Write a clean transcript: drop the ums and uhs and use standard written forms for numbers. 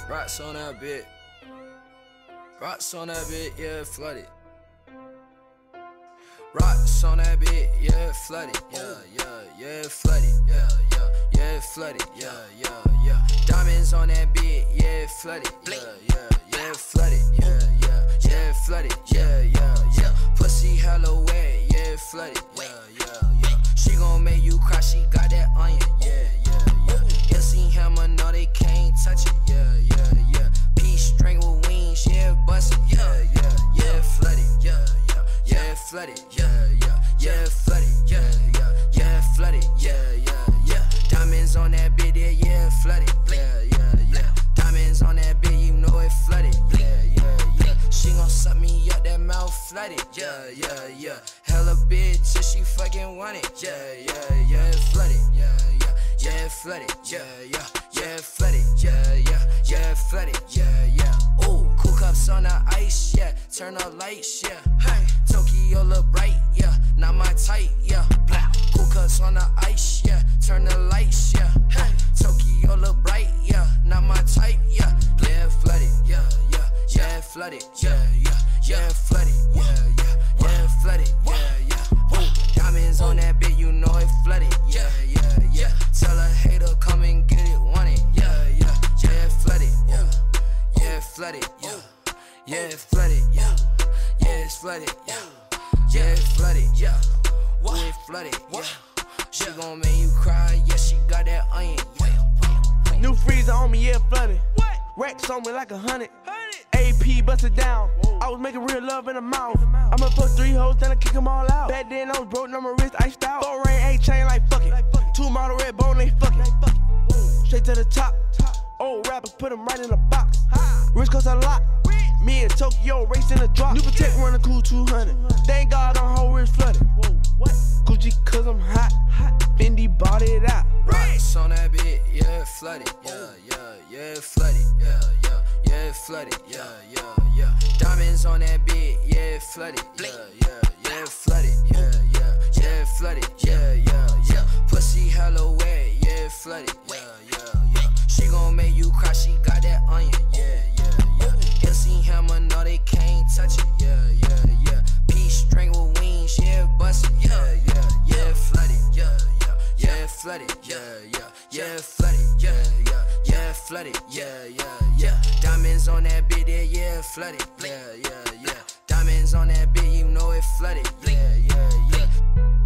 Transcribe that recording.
Rocks on that bit. Rocks on that bit, yeah, flooded. Rocks on that bit, yeah, flooded. Yeah, flooded. Yeah, flooded. Yeah. Diamonds on that bit, yeah, flooded. Yeah, flooded. Yeah, flooded. Yeah. Pussy hella wet, yeah, flooded. Yeah. She gon' make you cry, she got that onion. Yeah. You seen hammer, no, they can't touch it. Yeah. Peace string with wings, yeah, bustin'. Yeah, flooded. Yeah, flooded. Yeah, flooded. Yeah, flooded. Yeah. Diamonds on that bit, yeah, flooded. Yeah. Diamonds on that bit, you know it flooded. Yeah. She gon' suck me up, that mouth flooded. Yeah. Hella bitch, if she fucking want it. Yeah, flooded. Yeah, flooded. Yeah, flooded. Yeah, flooded. Yeah. Ooh, cool cups on the ice, yeah. Turn up lights, yeah. Hey, Tokyo look bright, yeah. Not my type, yeah. Blah. Cool cups on the ice, yeah. Turn the lights, yeah. Hey, Tokyo look bright, yeah. Not my type, yeah. Yeah, flooded, yeah. Flooded, yeah, flooded, yeah, flooded, yeah. Ooh, diamonds on that bit, you know it flooded, yeah. Tell a hater come and get it, want it, yeah, flooded, yeah, flooded, yeah, flooded, yeah, it's flooded, yeah, it's flooded, yeah, it flooded, yeah. She gon' make you cry, yeah, she got that onion, yeah. New freezer on me, yeah, flooded. Racks on me like 100. AP busted down. I was making real love in the mouth. I'ma fuck 3 hoes, then I kick them all out. Back then I was broke, now my wrist iced out. 4 rain, 8 chain like fuck it. 2 model red bone, they fucking. Straight to the top. Old rappers put them right in the box. Rich cost a lot. Me and Tokyo racing the drop. New Protect running cool 200. Thank God on whole wrist flooded. Gucci cause I'm hot. Fendi bought it out. Rocks on that bit, yeah, flooded. Yeah, flooded. Yeah, flooded. Yeah. Diamonds on that bit, yeah, flooded. Yeah, flooded. Yeah, flooded. Yeah. Pussy hella wet, yeah, flooded. Yeah. She gon' make you cry, she got that onion. Yeah. You seen hammer, no, they can't touch it. Yeah. Peace string with wings, yeah, bustin'. Yeah, flooded. Yeah, flooded. Yeah, flooded. Yeah, flooded. Yeah. Diamonds on that bit, yeah, flooded. Yeah. Diamonds on that bit, you know it flooded. Yeah.